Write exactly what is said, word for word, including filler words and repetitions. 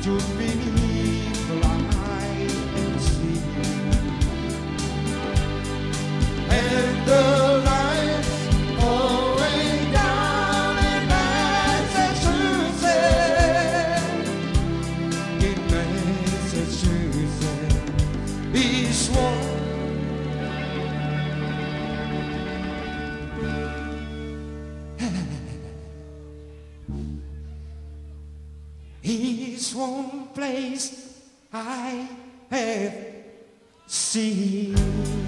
to be blind and see. And the lights going down in Massachusetts, in Massachusetts, he swore. He's one place I have seen.